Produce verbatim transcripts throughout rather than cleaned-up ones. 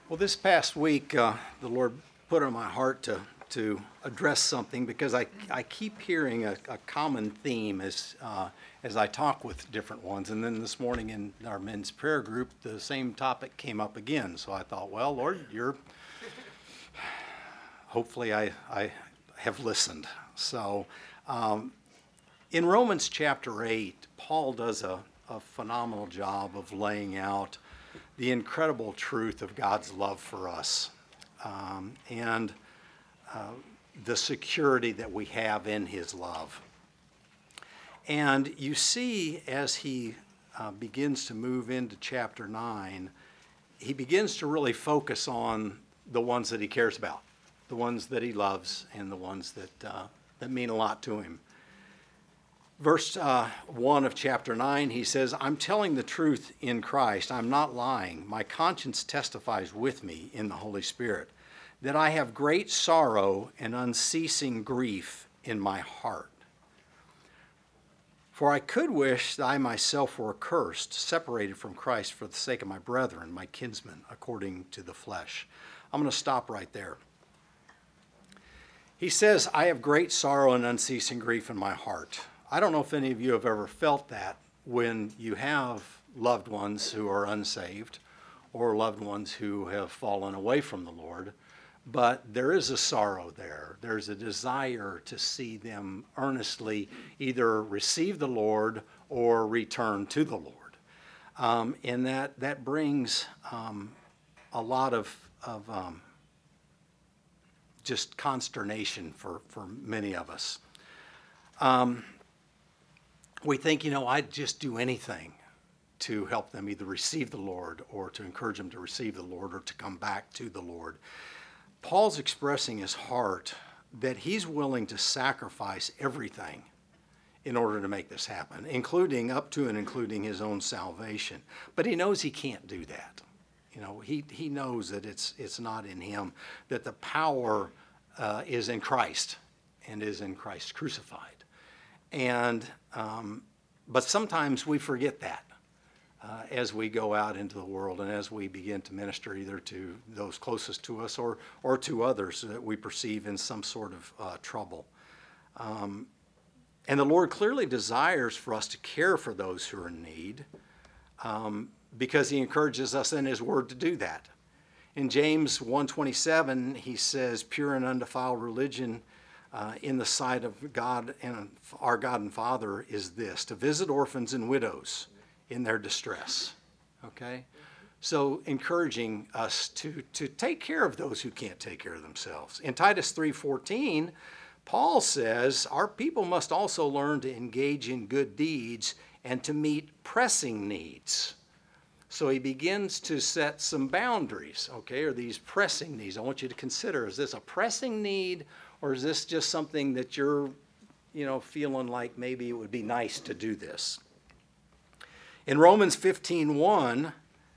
Well, this past week, uh, the Lord put on my heart to, to address something because I, I keep hearing a, a common theme as, uh, as I talk with different ones. And then this morning in our men's prayer group, the same topic came up again. So I thought, well, Lord, you're, hopefully I, I have listened. So um, in Romans chapter eight, Paul does a, a phenomenal job of laying out the incredible truth of God's love for us um, and uh, the security that we have in his love. And you see, as he uh, begins to move into chapter nine, he begins to really focus on the ones that he cares about, the ones that he loves, and the ones that, uh, that mean a lot to him. Verse uh, one of chapter nine, he says, I'm telling the truth in Christ. I'm not lying. My conscience testifies with me in the Holy Spirit that I have great sorrow and unceasing grief in my heart. For I could wish that I myself were accursed, separated from Christ for the sake of my brethren, my kinsmen, according to the flesh. I'm going to stop right there. He says, I have great sorrow and unceasing grief in my heart. I don't know if any of you have ever felt that when you have loved ones who are unsaved or loved ones who have fallen away from the Lord, but there is a sorrow there. There's a desire to see them earnestly either receive the Lord or return to the Lord. Um, and that, that brings um, a lot of, of um, just consternation for, for many of us. Um, We think, you know, I'd just do anything to help them either receive the Lord or to encourage them to receive the Lord or to come back to the Lord. Paul's expressing his heart that he's willing to sacrifice everything in order to make this happen, including up to and including his own salvation. But he knows he can't do that. You know, he, he knows that it's, it's not in him, that the power uh, is in Christ and is in Christ crucified. And um, but sometimes we forget that uh, as we go out into the world and as we begin to minister either to those closest to us or or to others that we perceive in some sort of uh, trouble. Um, and the Lord clearly desires for us to care for those who are in need um, because he encourages us in his word to do that. In James one twenty-seven, he says, pure and undefiled religion Uh, in the sight of God and our God and Father is this, to visit orphans and widows in their distress. Okay? So encouraging us to, to take care of those who can't take care of themselves. In Titus three fourteen, Paul says, our people must also learn to engage in good deeds and to meet pressing needs. So he begins to set some boundaries. Okay, are these pressing needs? I want you to consider, is this a pressing need? Or is this just something that you're, you know, feeling like maybe it would be nice to do this? In Romans fifteen one,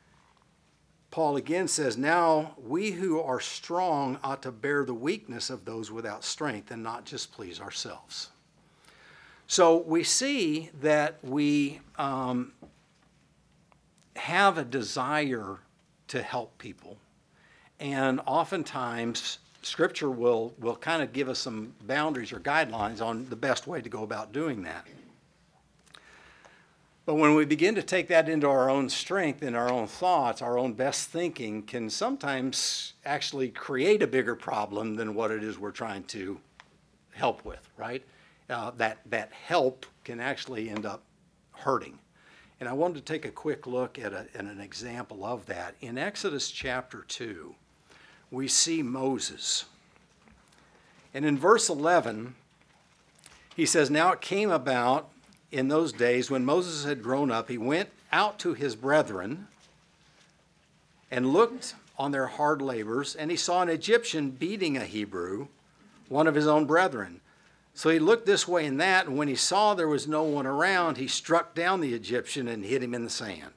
Paul again says, now we who are strong ought to bear the weakness of those without strength and not just please ourselves. So we see that we um, have a desire to help people. And oftentimes, Scripture will, will kind of give us some boundaries or guidelines on the best way to go about doing that. But when we begin to take that into our own strength and our own thoughts, our own best thinking can sometimes actually create a bigger problem than what it is we're trying to help with, right? Uh, that, that help can actually end up hurting. And I wanted to take a quick look at, a, at an example of that. In Exodus chapter two, we see Moses. And in verse eleven, he says, now it came about in those days when Moses had grown up, he went out to his brethren and looked on their hard labors, and he saw an Egyptian beating a Hebrew, one of his own brethren. So he looked this way and that, and when he saw there was no one around, he struck down the Egyptian and hid him in the sand.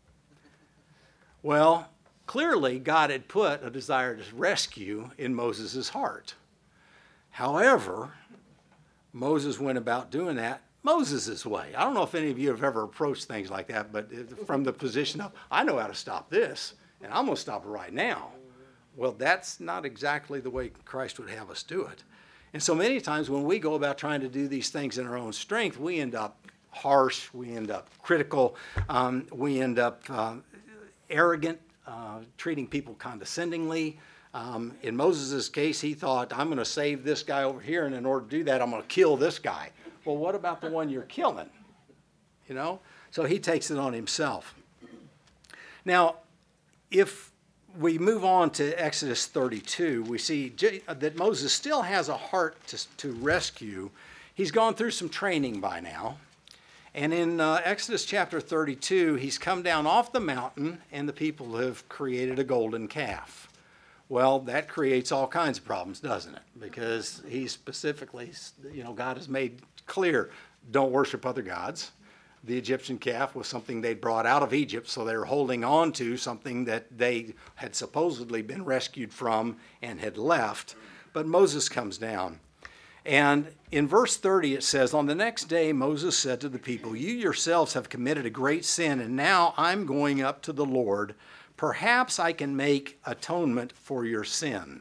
Well, clearly, God had put a desire to rescue in Moses' heart. However, Moses went about doing that Moses' way. I don't know if any of you have ever approached things like that, but from the position of, I know how to stop this, and I'm going to stop it right now. Well, that's not exactly the way Christ would have us do it. And so many times when we go about trying to do these things in our own strength, we end up harsh, we end up critical, um, we end up uh, arrogant, uh, treating people condescendingly. Um, in Moses' case, he thought, I'm going to save this guy over here, and in order to do that, I'm going to kill this guy. Well, what about the one you're killing? You know? So he takes it on himself. Now, if we move on to Exodus thirty-two, we see that Moses still has a heart to, to rescue. He's gone through some training by now. And in uh, Exodus chapter thirty-two, he's come down off the mountain, and the people have created a golden calf. Well, that creates all kinds of problems, doesn't it? Because he specifically, you know, God has made clear, don't worship other gods. The Egyptian calf was something they'd brought out of Egypt, so they were holding on to something that they had supposedly been rescued from and had left. But Moses comes down. And in verse thirty it says, on the next day Moses said to the people, you yourselves have committed a great sin, and now I'm going up to the Lord. Perhaps I can make atonement for your sin.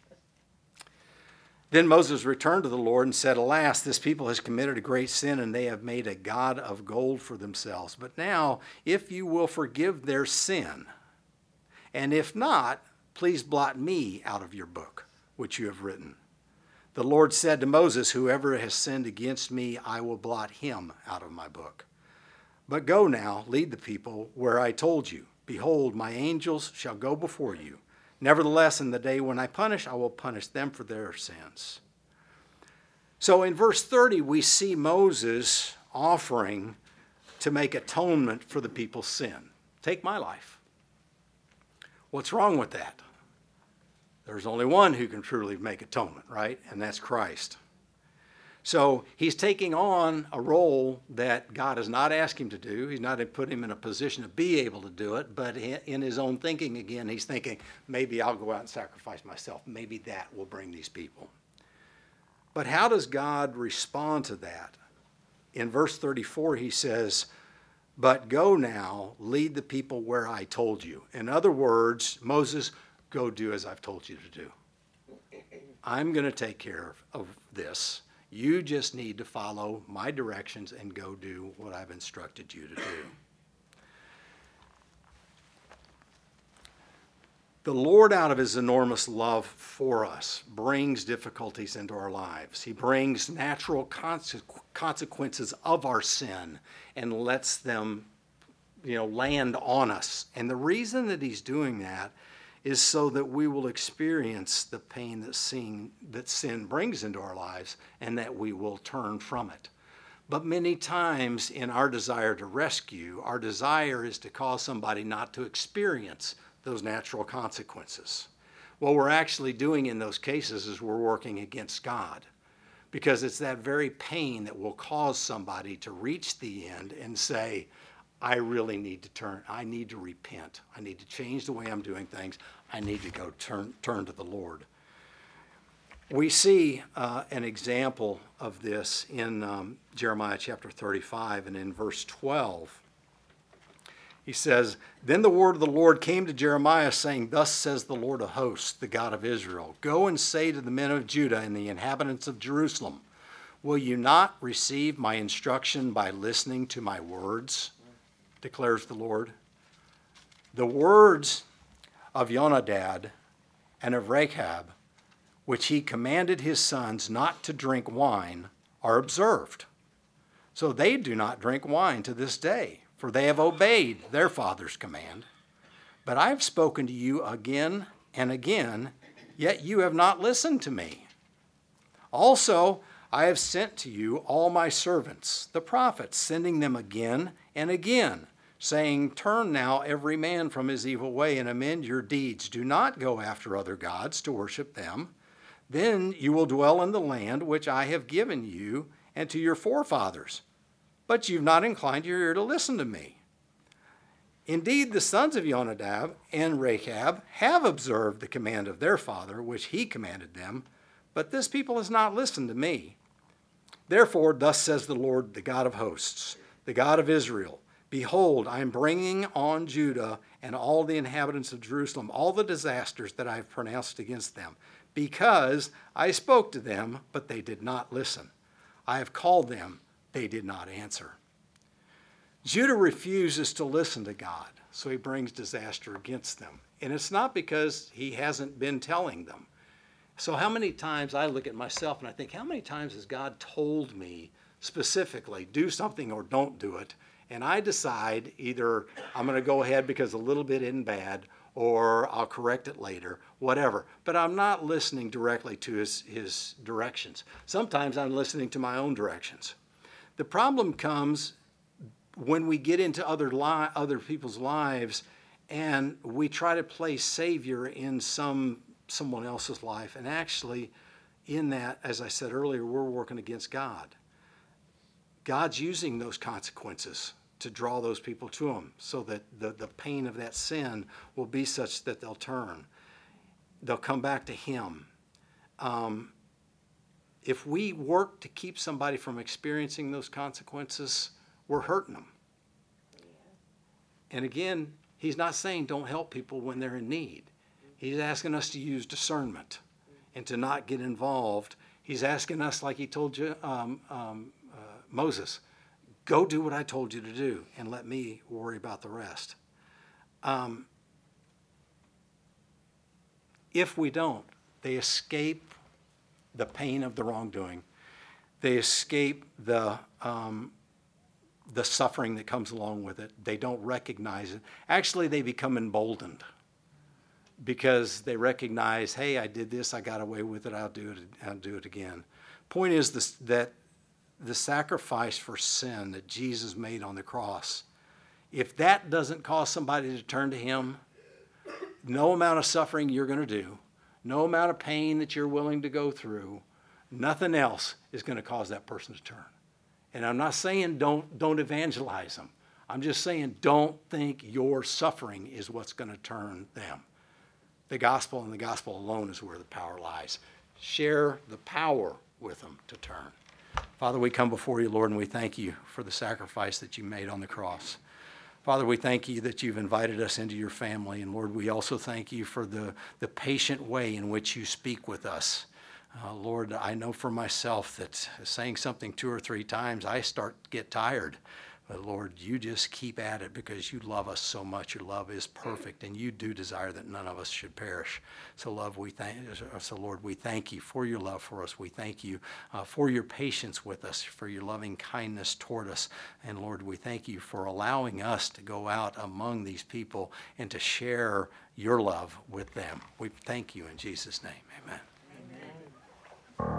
Then Moses returned to the Lord and said, alas, this people has committed a great sin, and they have made a god of gold for themselves. But now, if you will forgive their sin, and if not, please blot me out of your book, which you have written. The Lord said to Moses, whoever has sinned against me, I will blot him out of my book. But go now, lead the people where I told you. Behold, my angels shall go before you. Nevertheless, in the day when I punish, I will punish them for their sins. So in verse thirty, we see Moses offering to make atonement for the people's sin. Take my life. What's wrong with that? There's only one who can truly make atonement, right? And that's Christ. So he's taking on a role that God has not asked him to do. He's not put him in a position to be able to do it, but in his own thinking again, he's thinking, maybe I'll go out and sacrifice myself. Maybe that will bring these people. But how does God respond to that? In verse thirty-four, he says, but go now, lead the people where I told you. In other words, Moses, go do as I've told you to do. I'm going to take care of, of this. You just need to follow my directions and go do what I've instructed you to do. The Lord, out of his enormous love for us, brings difficulties into our lives. He brings natural consequences of our sin and lets them, you know, land on us. And the reason that he's doing that is so that we will experience the pain that sin, that sin brings into our lives, and that we will turn from it. But many times in our desire to rescue, our desire is to cause somebody not to experience those natural consequences. What we're actually doing in those cases is we're working against God, because it's that very pain that will cause somebody to reach the end and say, I really need to turn, I need to repent. I need to change the way I'm doing things. I need to go turn, turn to the Lord. We see uh, an example of this in um, Jeremiah chapter thirty-five, and in verse twelve. He says, then the word of the Lord came to Jeremiah, saying, thus says the Lord of hosts, the God of Israel, go and say to the men of Judah and the inhabitants of Jerusalem, will you not receive my instruction by listening to my words? Declares the Lord. The words of Jonadab and of Rechab, which he commanded his sons not to drink wine, are observed. So they do not drink wine to this day, for they have obeyed their father's command. But I have spoken to you again and again, yet you have not listened to me. Also, I have sent to you all my servants, the prophets, sending them again and again, saying, turn now every man from his evil way and amend your deeds. Do not go after other gods to worship them. Then you will dwell in the land which I have given you and to your forefathers. But you've not inclined your ear to listen to me. Indeed, the sons of Jonadab and Rechab have observed the command of their father, which he commanded them, but this people has not listened to me. Therefore, thus says the Lord, the God of hosts, the God of Israel, behold, I am bringing on Judah and all the inhabitants of Jerusalem all the disasters that I have pronounced against them, because I spoke to them, but they did not listen. I have called them, they did not answer. Judah refuses to listen to God, so he brings disaster against them. And it's not because he hasn't been telling them. So how many times I look at myself and I think, how many times has God told me specifically, do something or don't do it? And I decide either I'm going to go ahead because a little bit isn't bad, or I'll correct it later, whatever. But I'm not listening directly to his, his directions. Sometimes I'm listening to my own directions. The problem comes when we get into other li- other people's lives and we try to play Savior in some someone else's life. And actually, in that, as I said earlier, we're working against God. God's using those consequences to draw those people to him so that the, the pain of that sin will be such that they'll turn. They'll come back to him. Um, if we work to keep somebody from experiencing those consequences, we're hurting them. And again, he's not saying don't help people when they're in need. He's asking us to use discernment and to not get involved. He's asking us, like he told you, um, um, uh, Moses, go do what I told you to do and let me worry about the rest. Um, if we don't, they escape the pain of the wrongdoing. They escape the um, the suffering that comes along with it. They don't recognize it. Actually, they become emboldened because they recognize, hey, I did this, I got away with it, I'll do it, I'll do it again. Point is this, that the sacrifice for sin that Jesus made on the cross, if that doesn't cause somebody to turn to him, no amount of suffering you're going to do, no amount of pain that you're willing to go through, nothing else is going to cause that person to turn. And I'm not saying don't, don't evangelize them. I'm just saying don't think your suffering is what's going to turn them. The gospel and the gospel alone is where the power lies. Share the power with them to turn. Father, we come before you, Lord, and we thank you for the sacrifice that you made on the cross. Father, we thank you that you've invited us into your family. And Lord, we also thank you for the, the patient way in which you speak with us. Uh, Lord, I know for myself that saying something two or three times, I start to get tired. But Lord, you just keep at it because you love us so much. Your love is perfect, and you do desire that none of us should perish. So, love, we thank. So, Lord, we thank you for your love for us. We thank you uh, for your patience with us, for your loving kindness toward us. And Lord, we thank you for allowing us to go out among these people and to share your love with them. We thank you in Jesus' name. Amen.